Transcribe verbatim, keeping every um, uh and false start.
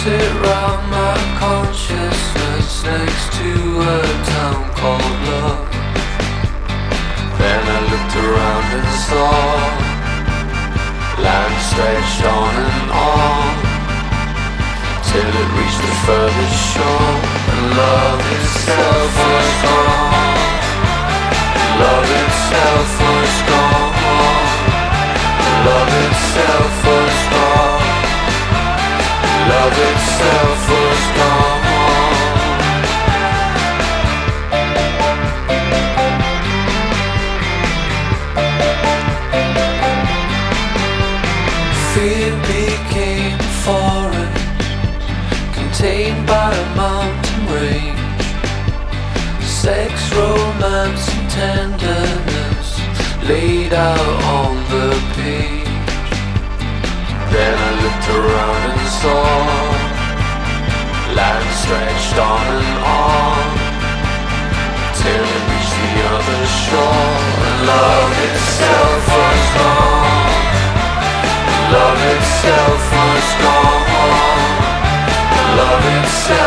sit round my consciousness next to a town called love. Then I looked around and saw land stretched on and on till it reached the furthest shore, and love itself was gone. Love itself was gone. Love itself was gone. Love itself was gone. Fear became foreign, contained by a mountain range. Sex, romance and tenderness laid out on the page. Then I looked around and saw land stretched on and on till it reached the other shore, and love itself was gone. Love itself was gone. Love itself